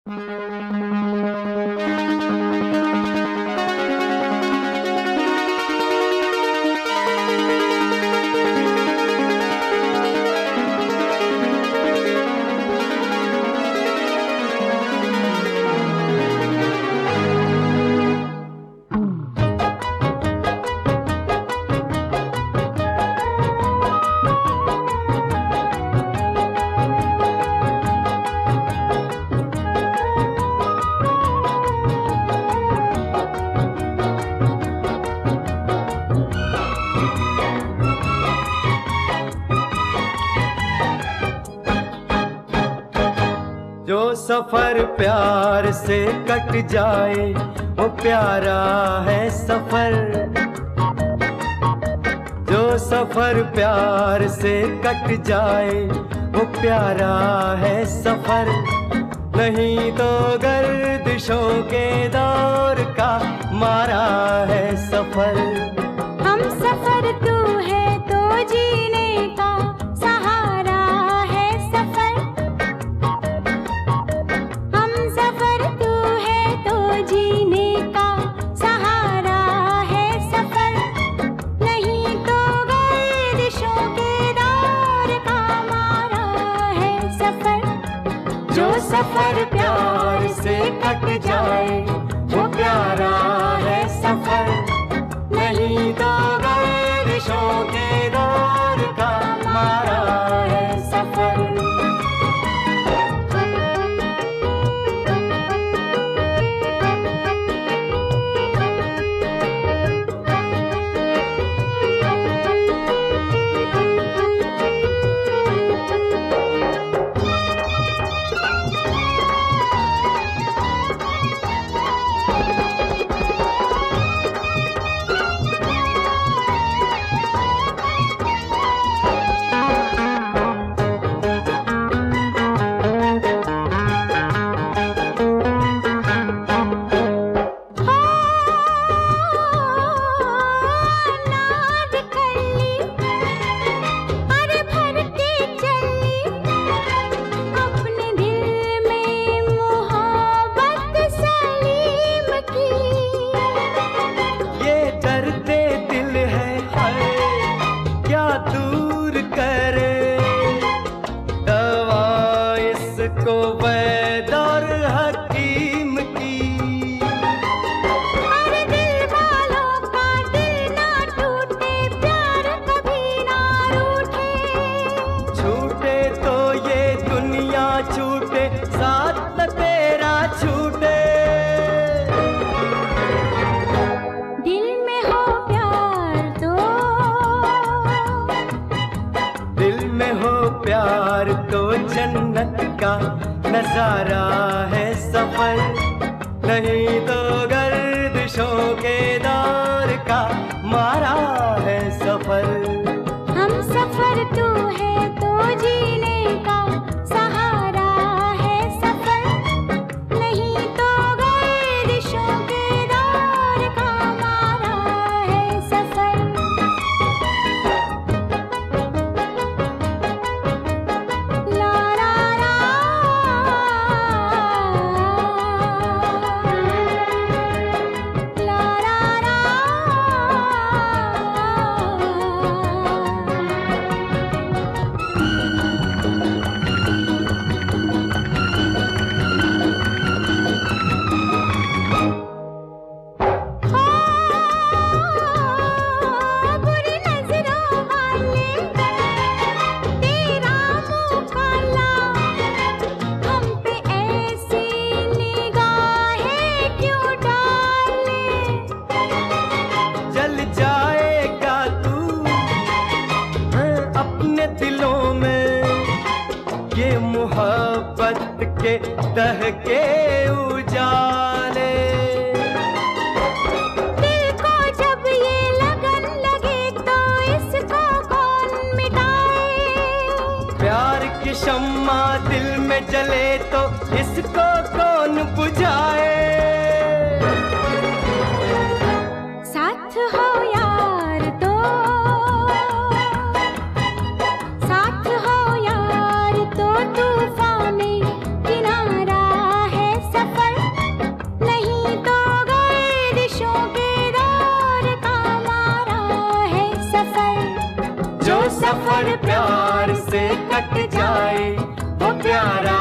जो सफर प्यार से कट जाए वो प्यारा है सफर। जो सफर प्यार से कट जाए वो प्यारा है सफर। नहीं तो गर्दिशों के दौर का मारा है सफर। हम सफर तू है तो जीने का सहारा है सफर। हम सफर तू है तो जीने का सहारा है सफर। नहीं तो गर्दिशों के दौर का मारा है सफर। जो सफर प्यार से कट जाए वो प्यारा है सफर। नहीं तो गर्दिशों के दौर का मारा है सफर। को वैद और हकीम की। अरे दिल वालों का दिल ना टूटे, प्यार कभी ना रूठे। छूटे तो ये दुनिया छूटे, साथ न तेरा छूटे। दिल में हो प्यार तो, दिल में हो प्यार तो जन्नत का नजारा है सफर। नहीं तो गर्दिशों के दौर का मारा है सफर। हम सफर तू है तो जीने का सहारा है सफर। नहीं तो गर्दिशों के दौर का मारा है सफर। ला ला ला, ला ला ला। बुरी नजरों वाले तेरा मुँह काला, हम पे ऐसी निगाहें क्यों डाले। जल जाएगा तू अपने दिलों में, ये मोहब्बत के दहके उजाले। दिल को जब ये लगन लगे तो इसको कौन मिटाए। प्यार की शम्मा दिल में जले तो इसको कौन बुझाए। साथ हो यार तो, साथ हो यार तो तूफान में किनारा है वो प्यारा